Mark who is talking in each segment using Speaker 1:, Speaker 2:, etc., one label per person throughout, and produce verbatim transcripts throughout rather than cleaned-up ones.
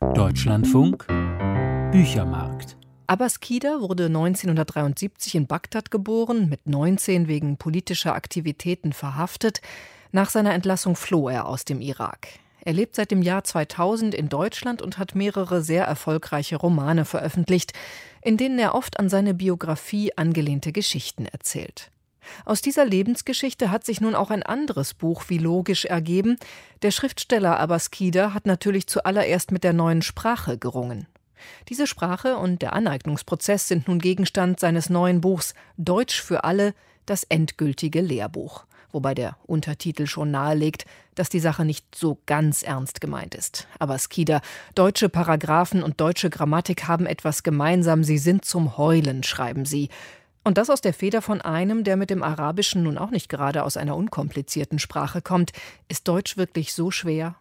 Speaker 1: Deutschlandfunk Büchermarkt.
Speaker 2: Abbas Kida wurde neunzehnhundertdreiundsiebzig in Bagdad geboren, mit neunzehn wegen politischer Aktivitäten verhaftet. Nach seiner Entlassung floh er aus dem Irak. Er lebt seit dem Jahr zweitausend in Deutschland und hat mehrere sehr erfolgreiche Romane veröffentlicht, in denen er oft an seine Biografie angelehnte Geschichten erzählt. Aus dieser Lebensgeschichte hat sich nun auch ein anderes Buch wie logisch ergeben. Der Schriftsteller Abbas Kida hat natürlich zuallererst mit der neuen Sprache gerungen. Diese Sprache und der Aneignungsprozess sind nun Gegenstand seines neuen Buchs Deutsch für alle, das endgültige Lehrbuch. Wobei der Untertitel schon nahelegt, dass die Sache nicht so ganz ernst gemeint ist. Abbas Kida, deutsche Paragraphen und deutsche Grammatik haben etwas gemeinsam, sie sind zum Heulen, schreiben sie. Und das aus der Feder von einem, der mit dem Arabischen nun auch nicht gerade aus einer unkomplizierten Sprache kommt. Ist Deutsch wirklich so schwer?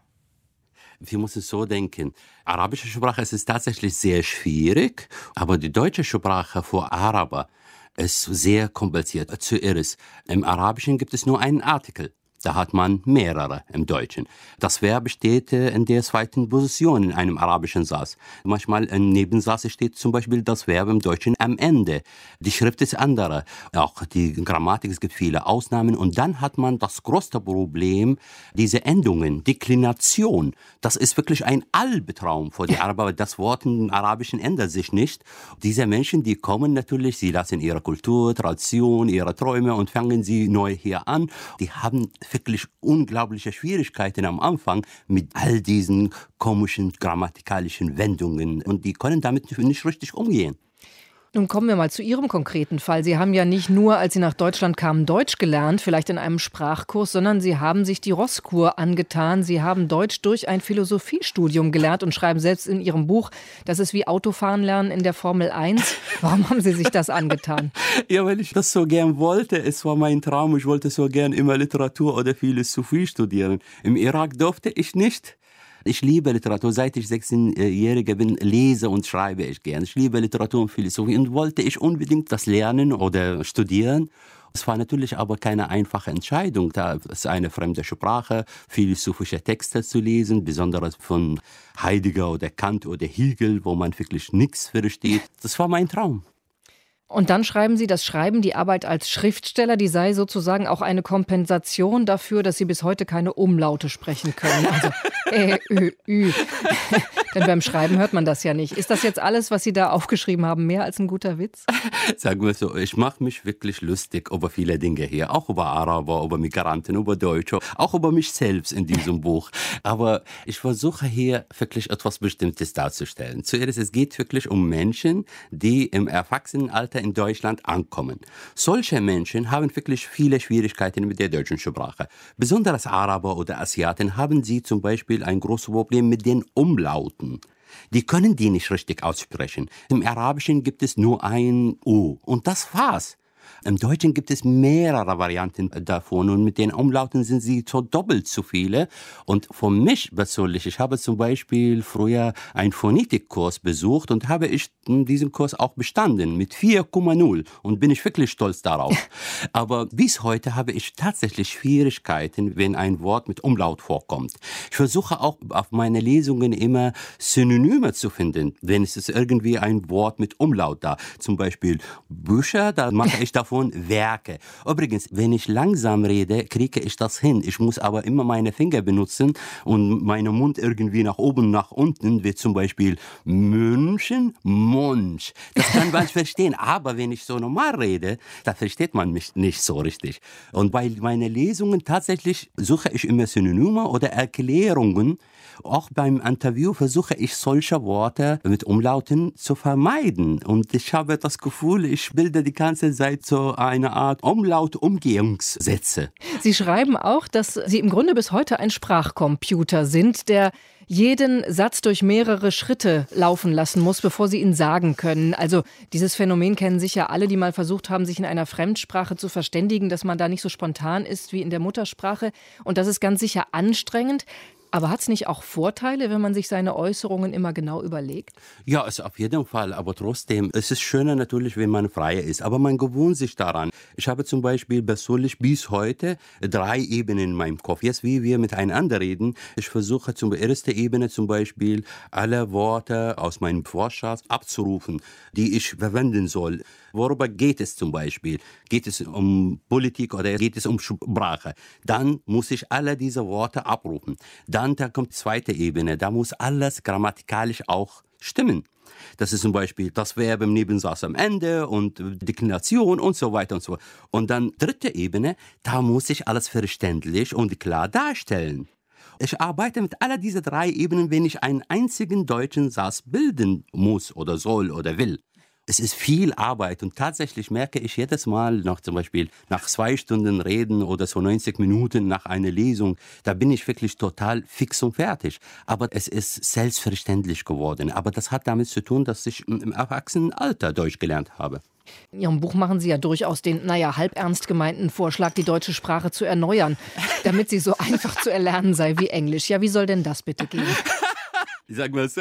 Speaker 3: Wir müssen so denken, arabische Sprache es ist tatsächlich sehr schwierig, aber die deutsche Sprache für Araber ist sehr kompliziert. Zuerst, im Arabischen gibt es nur einen Artikel. Da hat man mehrere im Deutschen. Das Verb steht in der zweiten Position in einem arabischen Satz. Manchmal im Nebensatz steht zum Beispiel das Verb im Deutschen am Ende. Die Schrift ist andere. Auch die Grammatik, es gibt viele Ausnahmen. Und dann hat man das größte Problem, diese Endungen, Deklination. Das ist wirklich ein Albtraum für die Araber. Das Wort im Arabischen ändert sich nicht. Diese Menschen, die kommen natürlich, sie lassen ihre Kultur, Tradition, ihre Träume und fangen sie neu hier an. Die haben wirklich unglaubliche Schwierigkeiten am Anfang mit all diesen komischen grammatikalischen Wendungen und die können damit nicht richtig umgehen.
Speaker 2: Nun kommen wir mal zu Ihrem konkreten Fall. Sie haben ja nicht nur, als Sie nach Deutschland kamen, Deutsch gelernt, vielleicht in einem Sprachkurs, sondern Sie haben sich die Rosskur angetan. Sie haben Deutsch durch ein Philosophiestudium gelernt und schreiben selbst in Ihrem Buch, das ist wie Autofahren lernen in der Formel eins. Warum haben Sie sich das angetan?
Speaker 3: Ja, weil ich das so gern wollte. Es war mein Traum. Ich wollte so gern immer Literatur oder Philosophie studieren. Im Irak durfte ich nicht. Ich liebe Literatur. Seit ich sechzehnjähriger bin, lese und schreibe ich gern. Ich liebe Literatur und Philosophie und wollte ich unbedingt das lernen oder studieren. Es war natürlich aber keine einfache Entscheidung. Da ist eine fremde Sprache, philosophische Texte zu lesen, besonders von Heidegger oder Kant oder Hegel, wo man wirklich nichts versteht. Das war mein Traum.
Speaker 2: Und dann schreiben Sie, das Schreiben, die Arbeit als Schriftsteller, die sei sozusagen auch eine Kompensation dafür, dass Sie bis heute keine Umlaute sprechen können. Also ä, ö, ü. Denn beim Schreiben hört man das ja nicht. Ist das jetzt alles, was Sie da aufgeschrieben haben, mehr als ein guter Witz?
Speaker 3: Sagen wir so, ich mache mich wirklich lustig über viele Dinge hier. Auch über Araber, über Migranten, über Deutsche, auch über mich selbst in diesem Buch. Aber ich versuche hier wirklich etwas Bestimmtes darzustellen. Zuerst, es geht wirklich um Menschen, die im Erwachsenenalter in Deutschland ankommen. Solche Menschen haben wirklich viele Schwierigkeiten mit der deutschen Sprache. Besonders Araber oder Asiaten haben sie zum Beispiel ein großes Problem mit den Umlauten. Die können die nicht richtig aussprechen. Im Arabischen gibt es nur ein U und das war's. Im Deutschen gibt es mehrere Varianten davon und mit den Umlauten sind sie so doppelt so viele. Und für mich persönlich, ich habe zum Beispiel früher einen Phonetikkurs besucht und habe ich diesen Kurs auch bestanden mit vier Komma null und bin ich wirklich stolz darauf. Aber bis heute habe ich tatsächlich Schwierigkeiten, wenn ein Wort mit Umlaut vorkommt. Ich versuche auch auf meine Lesungen immer Synonyme zu finden, wenn es ist irgendwie ein Wort mit Umlaut da. Zum Beispiel Bücher, da mache ich davon Werke. Übrigens, wenn ich langsam rede, kriege ich das hin. Ich muss aber immer meine Finger benutzen und meinen Mund irgendwie nach oben, nach unten, wie zum Beispiel München, Monch. Das kann man verstehen. Aber wenn ich so normal rede, da versteht man mich nicht so richtig. Und bei meinen Lesungen tatsächlich suche ich immer Synonyme oder Erklärungen. Auch beim Interview versuche ich solche Worte mit Umlauten zu vermeiden. Und ich habe das Gefühl, ich bilde die ganze Zeit so eine Art Umlaut-Umgehungssätze.
Speaker 2: Sie schreiben auch, dass Sie im Grunde bis heute ein Sprachcomputer sind, der jeden Satz durch mehrere Schritte laufen lassen muss, bevor Sie ihn sagen können. Also dieses Phänomen kennen sicher alle, die mal versucht haben, sich in einer Fremdsprache zu verständigen, dass man da nicht so spontan ist wie in der Muttersprache. Und das ist ganz sicher anstrengend. Aber hat es nicht auch Vorteile, wenn man sich seine Äußerungen immer genau überlegt?
Speaker 3: Ja, es auf jeden Fall. Aber trotzdem, es ist schöner natürlich, wenn man frei ist. Aber man gewöhnt sich daran. Ich habe zum Beispiel persönlich bis heute drei Ebenen in meinem Kopf. Jetzt, wie wir miteinander reden, ich versuche zum erste Ebene zum Beispiel alle Worte aus meinem Wortschatz abzurufen, die ich verwenden soll. Worüber geht es zum Beispiel? Geht es um Politik oder geht es um Sprache? Dann muss ich alle diese Worte abrufen. Dann da kommt die zweite Ebene. Da muss alles grammatikalisch auch stimmen. Das ist zum Beispiel das Verb im Nebensatz am Ende und Deklination und so weiter und so fort. Und dann dritte Ebene, da muss ich alles verständlich und klar darstellen. Ich arbeite mit all diesen drei Ebenen, wenn ich einen einzigen deutschen Satz bilden muss oder soll oder will. Es ist viel Arbeit und tatsächlich merke ich jedes Mal, nach zum Beispiel nach zwei Stunden Reden oder so neunzig Minuten nach einer Lesung, da bin ich wirklich total fix und fertig. Aber es ist selbstverständlich geworden. Aber das hat damit zu tun, dass ich im Erwachsenenalter Deutsch gelernt habe.
Speaker 2: In Ihrem Buch machen Sie ja durchaus den, naja, halb ernst gemeinten Vorschlag, die deutsche Sprache zu erneuern, damit sie so einfach zu erlernen sei wie Englisch. Ja, wie soll denn das bitte gehen?
Speaker 3: Ich sag mal so,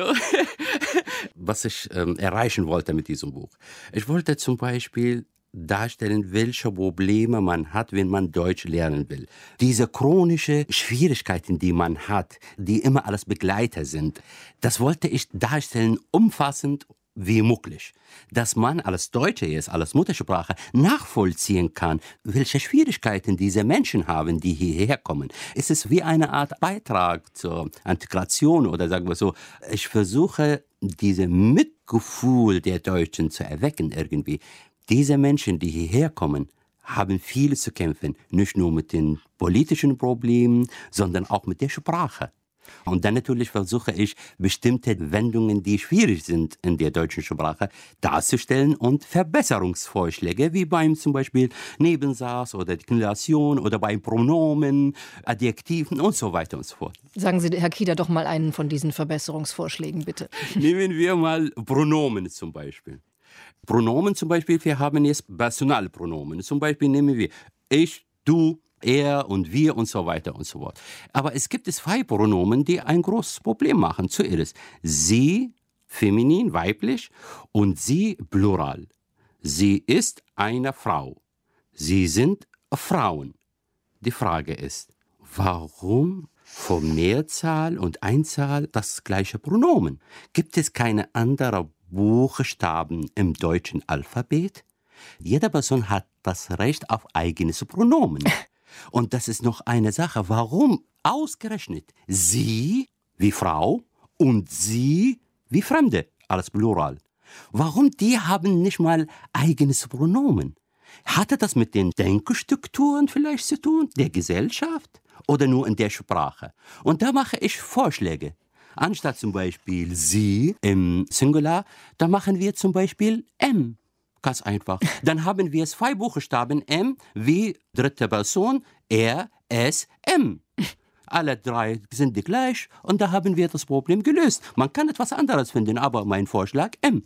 Speaker 3: was ich ähm, erreichen wollte mit diesem Buch. Ich wollte zum Beispiel darstellen, welche Probleme man hat, wenn man Deutsch lernen will. Diese chronischen Schwierigkeiten, die man hat, die immer alles Begleiter sind, das wollte ich darstellen, umfassend wie möglich. Dass man als Deutsche jetzt, als Muttersprache nachvollziehen kann, welche Schwierigkeiten diese Menschen haben, die hierher kommen. Es ist wie eine Art Beitrag zur Integration oder sagen wir so. Ich versuche, dieses Mitgefühl der Deutschen zu erwecken irgendwie. Diese Menschen, die hierher kommen, haben viel zu kämpfen. Nicht nur mit den politischen Problemen, sondern auch mit der Sprache. Und dann natürlich versuche ich, bestimmte Wendungen, die schwierig sind in der deutschen Sprache, darzustellen und Verbesserungsvorschläge, wie beim zum Beispiel Nebensatz oder Deklination oder bei Pronomen, Adjektiven und so weiter und so fort.
Speaker 2: Sagen Sie, Herr Kida, doch mal einen von diesen Verbesserungsvorschlägen, bitte.
Speaker 3: Nehmen wir mal Pronomen zum Beispiel. Pronomen zum Beispiel, wir haben jetzt Personalpronomen. Zum Beispiel nehmen wir ich, du, er und wir und so weiter und so fort. Aber es gibt zwei Pronomen, die ein großes Problem machen. Zuerst sie, feminin, weiblich, und sie, plural. Sie ist eine Frau. Sie sind Frauen. Die Frage ist, warum von Mehrzahl und Einzahl das gleiche Pronomen? Gibt es keine anderen Buchstaben im deutschen Alphabet? Jede Person hat das Recht auf eigenes Pronomen. Und das ist noch eine Sache. Warum ausgerechnet sie wie Frau und sie wie Fremde als Plural? Warum die haben nicht mal eigenes Pronomen? Hatte das mit den Denkstrukturen vielleicht zu tun, der Gesellschaft oder nur in der Sprache? Und da mache ich Vorschläge. Anstatt zum Beispiel sie im Singular, da machen wir zum Beispiel M. Ganz einfach. Dann haben wir zwei Buchstaben M wie dritte Person, er, es, M. Alle drei sind die gleich und da haben wir das Problem gelöst. Man kann etwas anderes finden, aber mein Vorschlag M.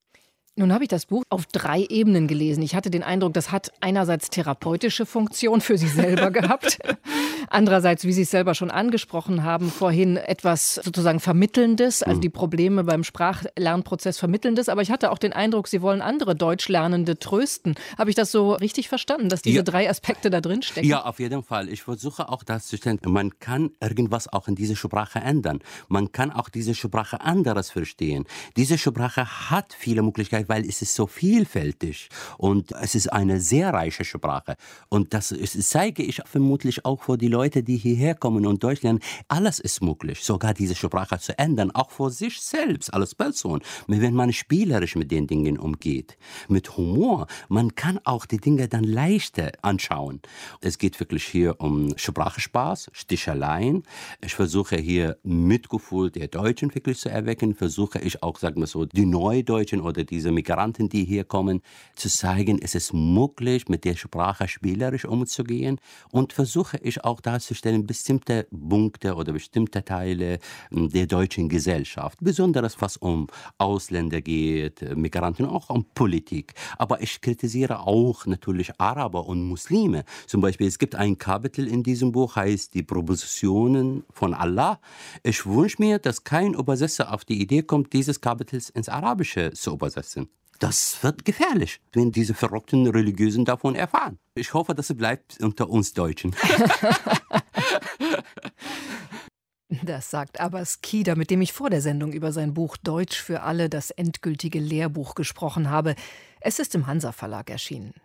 Speaker 2: Nun habe ich das Buch auf drei Ebenen gelesen. Ich hatte den Eindruck, das hat einerseits therapeutische Funktion für Sie selber gehabt. Andererseits, wie Sie es selber schon angesprochen haben, vorhin etwas sozusagen Vermittelndes, also die Probleme beim Sprachlernprozess Vermittelndes. Aber ich hatte auch den Eindruck, Sie wollen andere Deutschlernende trösten. Habe ich das so richtig verstanden, dass diese ja. drei Aspekte da drin stecken?
Speaker 3: Ja, auf jeden Fall. Ich versuche auch darzustellen, man kann irgendwas auch in dieser Sprache ändern. Man kann auch diese Sprache anderes verstehen. Diese Sprache hat viele Möglichkeiten, weil es ist so vielfältig und es ist eine sehr reiche Sprache. Und das ist, zeige ich vermutlich auch für die Leute, die hierher kommen und Deutsch lernen. Alles ist möglich, sogar diese Sprache zu ändern, auch für sich selbst als Person. Wenn man spielerisch mit den Dingen umgeht, mit Humor, man kann auch die Dinge dann leichter anschauen. Es geht wirklich hier um Sprachspaß, Sticheleien. Ich versuche hier Mitgefühl der Deutschen wirklich zu erwecken, versuche ich auch, sagen wir so, die Neudeutschen oder diese Migranten, die hier kommen, zu zeigen, es ist möglich, mit der Sprache spielerisch umzugehen und versuche ich auch darzustellen, bestimmte Punkte oder bestimmte Teile der deutschen Gesellschaft, besonders was um Ausländer geht, Migranten, auch um Politik. Aber ich kritisiere auch natürlich Araber und Muslime. Zum Beispiel, es gibt ein Kapitel in diesem Buch, heißt die Propositionen von Allah. Ich wünsche mir, dass kein Übersetzer auf die Idee kommt, dieses Kapitel ins Arabische zu übersetzen. Das wird gefährlich, wenn diese verrückten Religiösen davon erfahren. Ich hoffe, dass es bleibt unter uns Deutschen.
Speaker 2: Das sagt Abbas Kida, mit dem ich vor der Sendung über sein Buch Deutsch für alle, das endgültige Lehrbuch, gesprochen habe. Es ist im Hansa Verlag erschienen.